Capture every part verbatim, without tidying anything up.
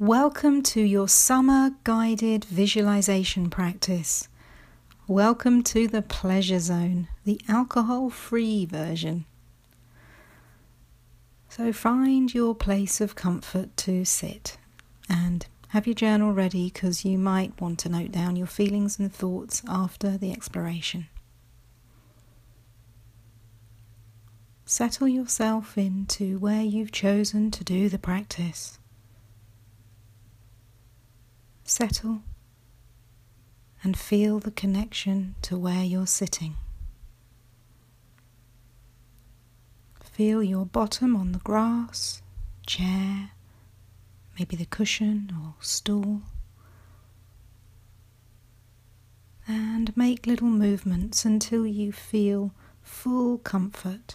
Welcome to your summer guided visualization practice. Welcome to the pleasure zone, the alcohol-free version. So find your place of comfort to sit and have your journal ready because you might want to note down your feelings and thoughts after the exploration. Settle yourself into where you've chosen to do the practice. Settle and feel the connection to where you're sitting. Feel your bottom on the grass, chair, maybe the cushion or stool. And make little movements until you feel full comfort.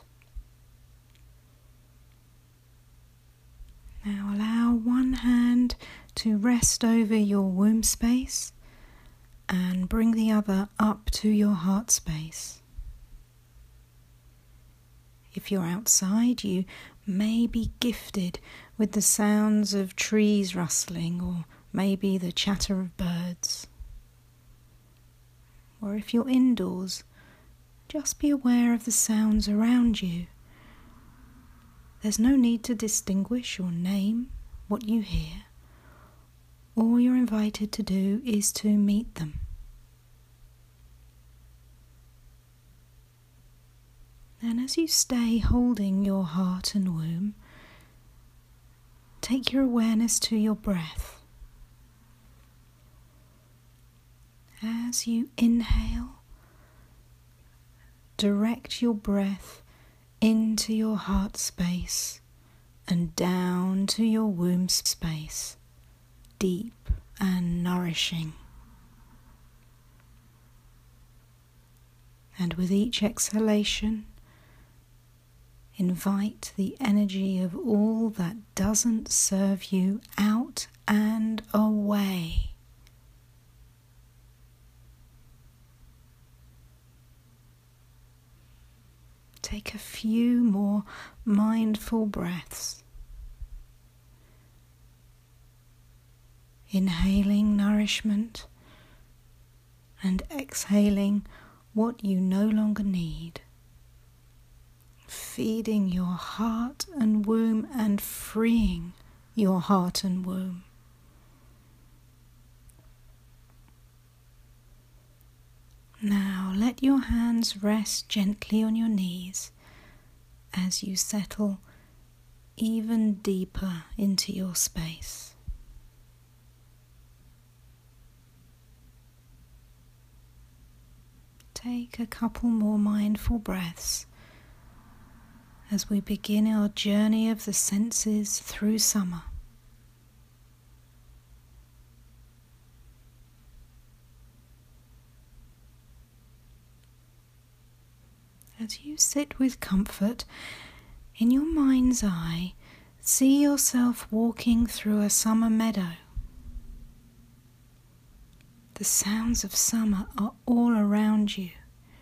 Now allow one hand to rest over your womb space and bring the other up to your heart space. If you're outside, you may be gifted with the sounds of trees rustling or maybe the chatter of birds. Or if you're indoors, just be aware of the sounds around you. There's no need to distinguish or name what you hear. All you're invited to do is to meet them. And as you stay holding your heart and womb, take your awareness to your breath. As you inhale, direct your breath into your heart space and down to your womb space. Deep and nourishing. And with each exhalation, invite the energy of all that doesn't serve you out and away. Take a few more mindful breaths. Inhaling nourishment and exhaling what you no longer need. Feeding your heart and womb and freeing your heart and womb. Now let your hands rest gently on your knees as you settle even deeper into your space. Take a couple more mindful breaths as we begin our journey of the senses through summer. As you sit with comfort, in your mind's eye, see yourself walking through a summer meadow. The sounds of summer are all around you.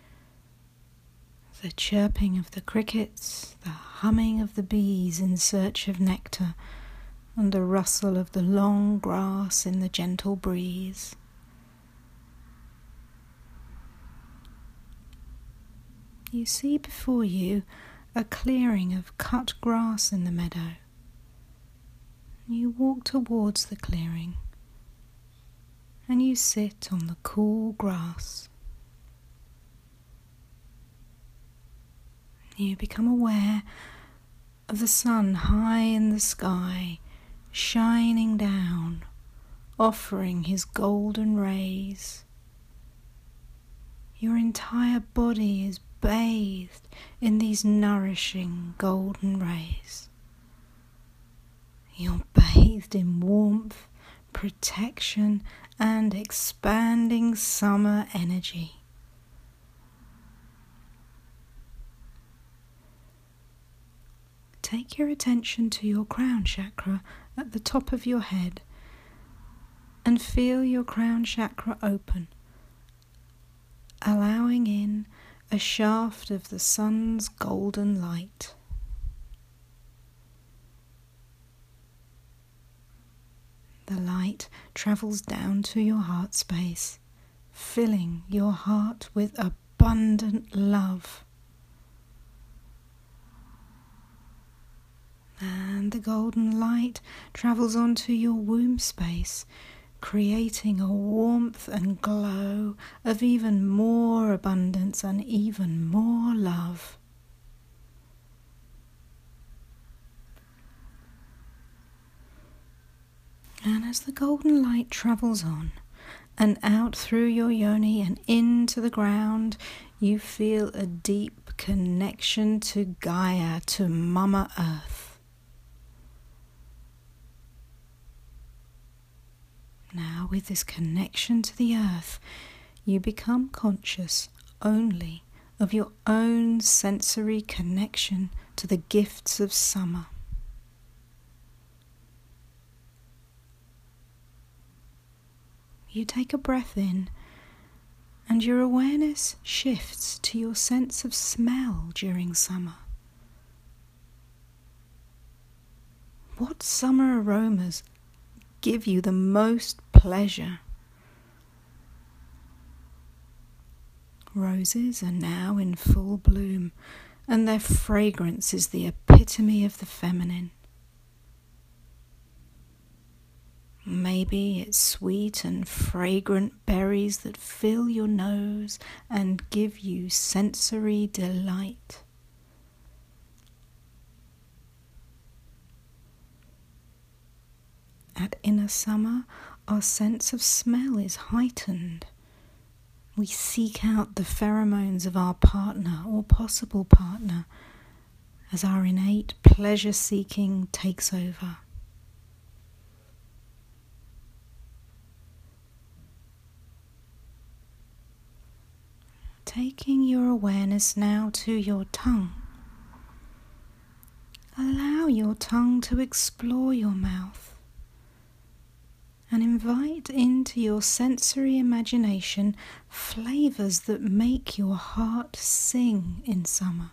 The chirping of the crickets, the humming of the bees in search of nectar, and the rustle of the long grass in the gentle breeze. You see before you a clearing of cut grass in the meadow. You walk towards the clearing and you sit on the cool grass. You become aware of the sun high in the sky, shining down, offering his golden rays. Your entire body is bathed in these nourishing golden rays. You're bathed in warmth, protection, and expanding summer energy. Take your attention to your crown chakra at the top of your head and feel your crown chakra open, allowing in a shaft of the sun's golden light. light travels down to your heart space, filling your heart with abundant love. And the golden light travels onto your womb space, creating a warmth and glow of even more abundance and even more love. And as the golden light travels on and out through your yoni and into the ground, you feel a deep connection to Gaia, to Mama Earth. Now, with this connection to the earth, you become conscious only of your own sensory connection to the gifts of summer. You take a breath in, and your awareness shifts to your sense of smell during summer. What summer aromas give you the most pleasure? Roses are now in full bloom, and their fragrance is the epitome of the feminine. Maybe it's sweet and fragrant berries that fill your nose and give you sensory delight. At inner summer, our sense of smell is heightened. We seek out the pheromones of our partner or possible partner as our innate pleasure-seeking takes over. Taking your awareness now to your tongue. Allow your tongue to explore your mouth and invite into your sensory imagination flavors that make your heart sing in summer.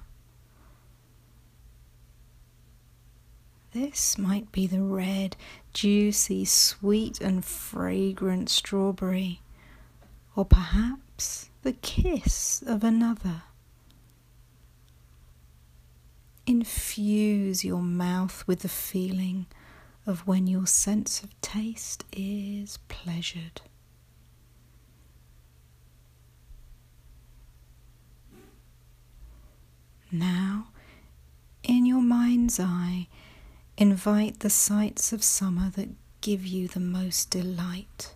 This might be the red, juicy, sweet and fragrant strawberry, or perhaps the kiss of another. Infuse your mouth with the feeling of when your sense of taste is pleasured. Now, in your mind's eye, invite the sights of summer that give you the most delight.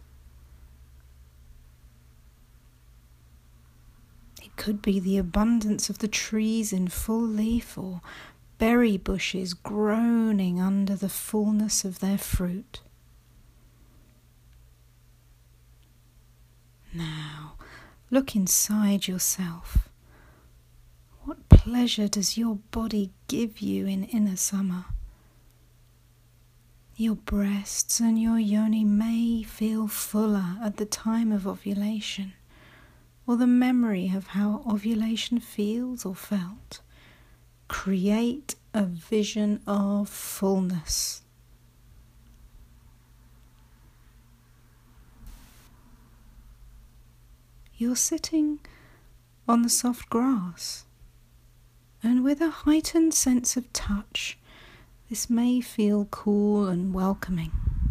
It could be the abundance of the trees in full leaf, or berry bushes groaning under the fullness of their fruit. Now, look inside yourself. What pleasure does your body give you in inner summer? Your breasts and your yoni may feel fuller at the time of ovulation, or the memory of how ovulation feels or felt. Create a vision of fullness. You're sitting on the soft grass, and with a heightened sense of touch, this may feel cool and welcoming.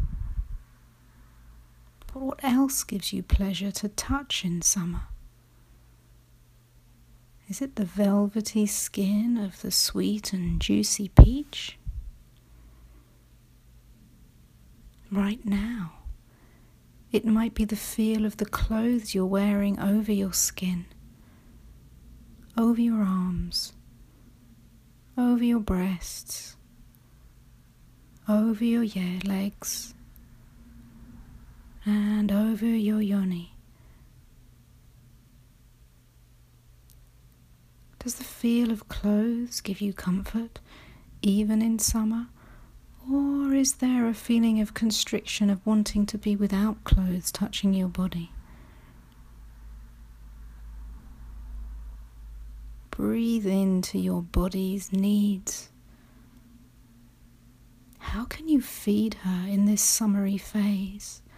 But what else gives you pleasure to touch in summer? Is it the velvety skin of the sweet and juicy peach? Right now, it might be the feel of the clothes you're wearing over your skin, over your arms, over your breasts, over your yeah, legs, and over your yoni. Does the feel of clothes give you comfort, even in summer? Or is there a feeling of constriction, of wanting to be without clothes touching your body? Breathe into your body's needs. How can you feed her in this summery phase?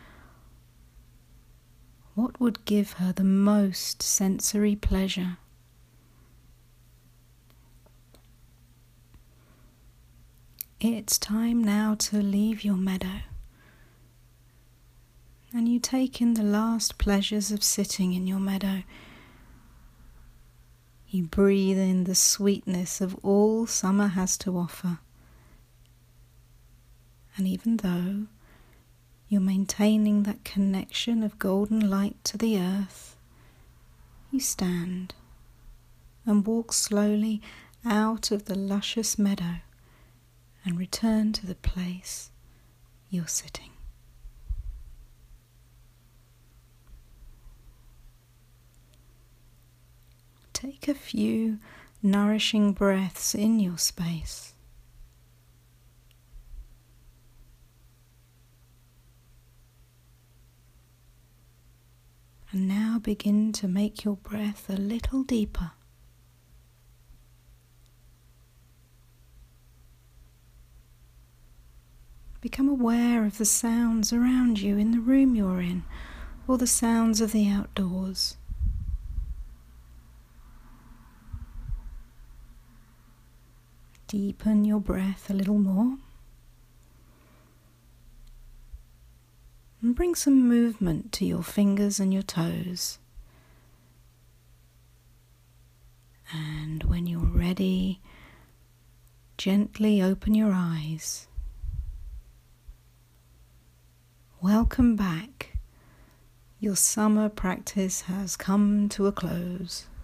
What would give her the most sensory pleasure? It's time now to leave your meadow, and you take in the last pleasures of sitting in your meadow. You breathe in the sweetness of all summer has to offer. And even though you're maintaining that connection of golden light to the earth, you stand and walk slowly out of the luscious meadow and return to the place you're sitting. Take a few nourishing breaths in your space. And now begin to make your breath a little deeper. Become aware of the sounds around you in the room you're in, or the sounds of the outdoors. Deepen your breath a little more. And bring some movement to your fingers and your toes. And when you're ready, gently open your eyes. Welcome back. Your summer practice has come to a close.